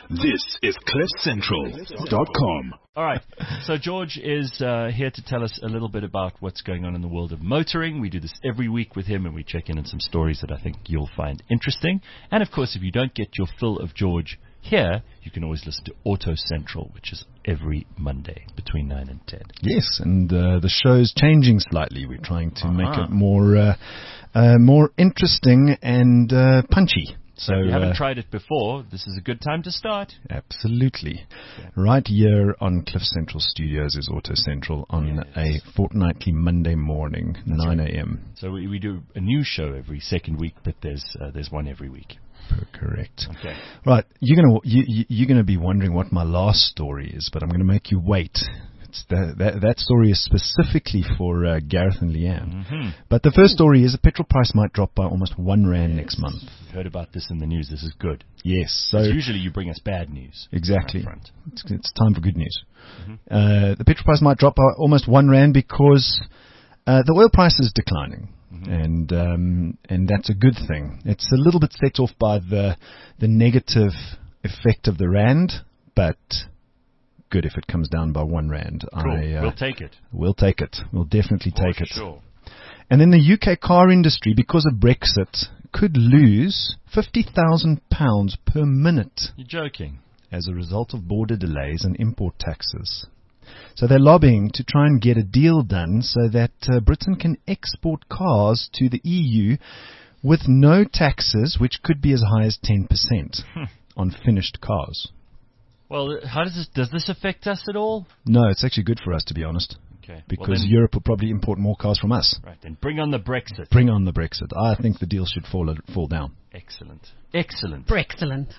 This is CliffCentral.com. All right, so George is here to tell us a little bit about what's going on in the world of motoring. We do this every week with him, and we check in on some stories that I think you'll find interesting. And, of course, if you don't get your fill of George here, you can always listen to Auto Central, which is every Monday between 9 and 10. Yes, and the show's changing slightly. We're trying to make it more interesting and punchy. So if you haven't tried it before, this is a good time to start. Absolutely. Yeah. Right here on Cliff Central Studios is Auto Central on a fortnightly Monday morning, 9 a.m. So we do a new show every second week, but there's one every week. Correct. Okay. Right. You're gonna be wondering what my last story is, but I'm gonna make you wait. That story is specifically for Gareth and Leanne. Mm-hmm. But the first story is the petrol price might drop by almost R1 next month. We've heard about this in the news. This is good. Yes. So usually you bring us bad news. Exactly. It's time for good news. Mm-hmm. The petrol price might drop by almost R1 because the oil price is declining. Mm-hmm. And that's a good thing. It's a little bit set off by the negative effect of the rand, but good if it comes down by R1. Cool. We'll take it. We'll take it. We'll definitely take it. Sure. And then the UK car industry, because of Brexit, could lose £50,000 per minute. You're joking. As a result of border delays and import taxes. So they're lobbying to try and get a deal done so that Britain can export cars to the EU with no taxes, which could be as high as 10% on finished cars. Well, how does this affect us at all? No, it's actually good for us, to be honest. Okay. Because Europe will probably import more cars from us. Right, then bring on the Brexit. Bring on the Brexit. I think the deal should fall down. Excellent. Brexcellent.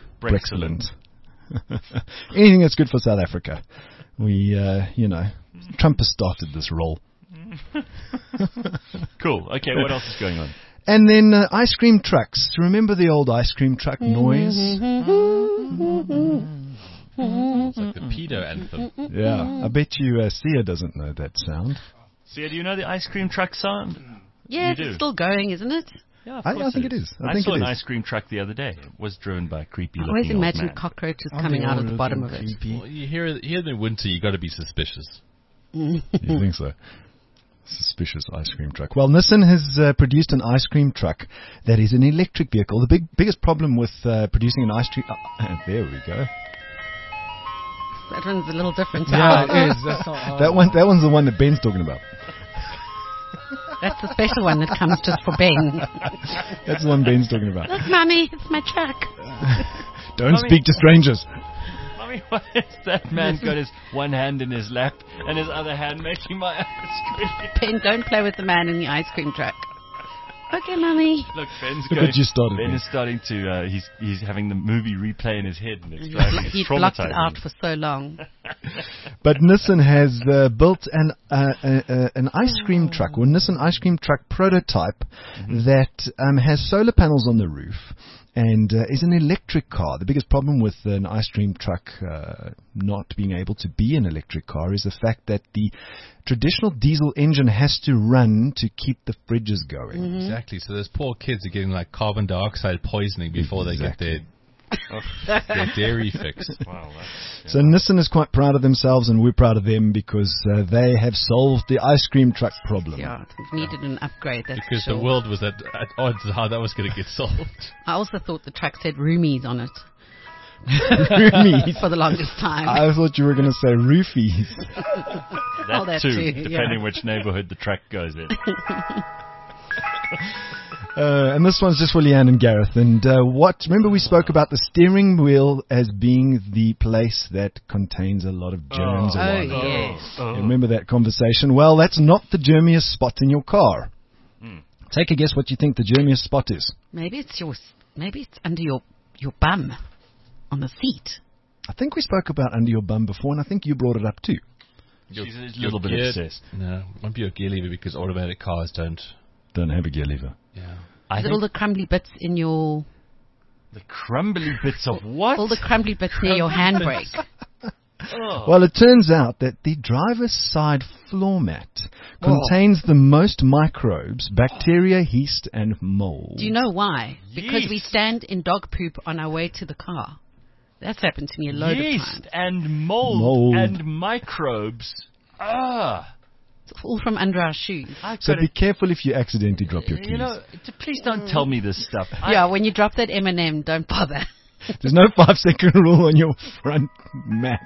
Anything that's good for South Africa. We, Trump has started this roll. Cool. Okay, what else is going on? And then ice cream trucks. Remember the old ice cream truck noise? It's like the pedo anthem. Yeah, I bet you Sia doesn't know that sound. Sia, do you know the ice cream truck sound? Yeah, it's still going, isn't it? Yeah, I think it is. I saw an ice cream truck the other day. It was driven by a creepy looking I always imagine old man. cockroaches coming out of the bottom of it. Well, here in the winter, you got to be suspicious. You think so? Suspicious ice cream truck. Well, Nissan has produced an ice cream truck that is an electric vehicle. The biggest problem with producing an ice cream... there we go. That one's a little different. Yeah, it is. That's that one's the one that Ben's talking about. That's the special one that comes just for Ben. That's the one Ben's talking about. Look, Mommy, it's my truck. Don't speak to strangers. Mommy, why is that man got his one hand in his lap and his other hand making my ice cream? Ben, don't play with the man in the ice cream truck. Okay, Mommy. Look, what you started Ben with. is starting to, he's having the movie replay in his head and it's driving He it's traumatizing. blocked it out for so long. But Nissan has built an ice cream truck, or Nissan ice cream truck prototype that has solar panels on the roof and is an electric car. The biggest problem with an ice cream truck not being able to be an electric car is the fact that the traditional diesel engine has to run to keep the fridges going. Mm-hmm. Exactly. So those poor kids are getting like carbon dioxide poisoning before they get their dairy fixed. Wow, so Nissan is quite proud of themselves, and we're proud of them because they have solved the ice cream truck problem. Yeah, it needed an upgrade. That's because sure. the world was at odds of how that was going to get solved. I also thought the truck said roomies on it. Roomies? For the longest time. I thought you were going to say roofies. That too, depending which neighborhood the truck goes in. And this one's just for Leanne and Gareth. And remember we spoke about the steering wheel as being the place that contains a lot of germs. Yes. Remember that conversation? Well, that's not the germiest spot in your car. Take a guess what you think the germiest spot is. Maybe it's under your bum on the seat. I think we spoke about under your bum before, and I think you brought it up too. She's a little bit obsessed. No, it won't be your gear lever because automatic cars don't have a gear lever. Yeah. Is it all the crumbly bits in your... The crumbly bits of what? All the crumbly bits near your handbrake. Well, it turns out that the driver's side floor mat contains the most microbes, bacteria, yeast, and mold. Do you know why? Yeast. Because we stand in dog poop on our way to the car. That's happened to me a load of Yeast times. and mold and microbes. It's all from under our shoes. So be careful if you accidentally drop your keys. You know, please don't tell me this stuff. When you drop that M&M, don't bother. There's no 5-second rule on your front mat.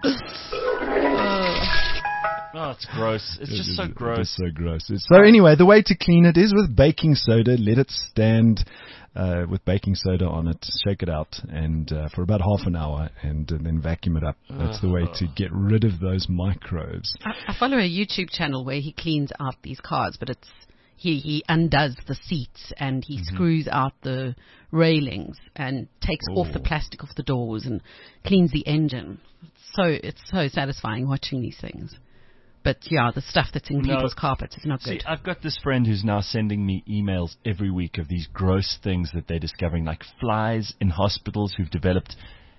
Oh, it's gross. It's just so gross. It's so gross. So anyway, the way to clean it is with baking soda. Let it stand with baking soda on it. Shake it out and for about half an hour and then vacuum it up. That's the way to get rid of those microbes. I follow a YouTube channel where he cleans out these cars, but he undoes the seats and he screws out the railings and takes off the plastic off the doors and cleans the engine. It's so satisfying watching these things. But yeah, the stuff that's in people's carpets is not good. See, I've got this friend who's now sending me emails every week of these gross things that they're discovering, like flies in hospitals who've developed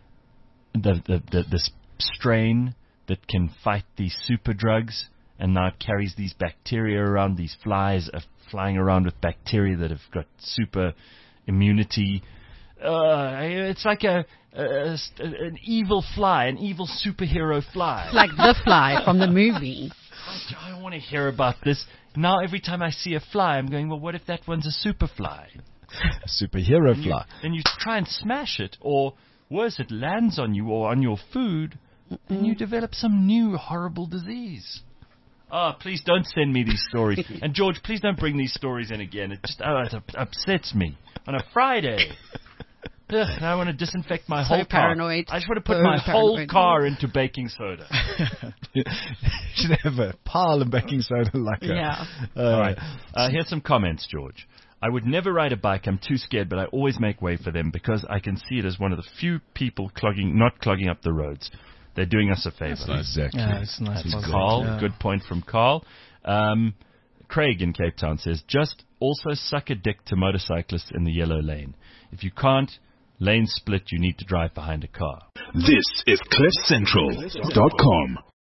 this strain that can fight these super drugs, and now it carries these bacteria around. These flies are flying around with bacteria that have got super immunity. It's like an evil fly, an evil superhero fly. Like the fly from the movie. I don't want to hear about this. Now every time I see a fly, I'm going, well, what if that one's a super fly? A superhero fly. And you try and smash it, or worse, it lands on you or on your food, and you develop some new horrible disease. Please don't send me these stories. And George, please don't bring these stories in again. It just it upsets me. On a Friday. Now I want to disinfect my whole paranoid. car. I just want to put my whole car into baking soda. You should have a pile of baking soda like that. Yeah. All right. Here's some comments, George. I would never ride a bike. I'm too scared, but I always make way for them because I can see it as one of the few people not clogging up the roads. They're doing us a favor. Exactly. Yeah, it's nice. That's Carl. Yeah. Good point from Carl. Craig in Cape Town says, just also suck a dick to motorcyclists in the yellow lane. If you can't, lane split, you need to drive behind a car. This is CliffCentral.com.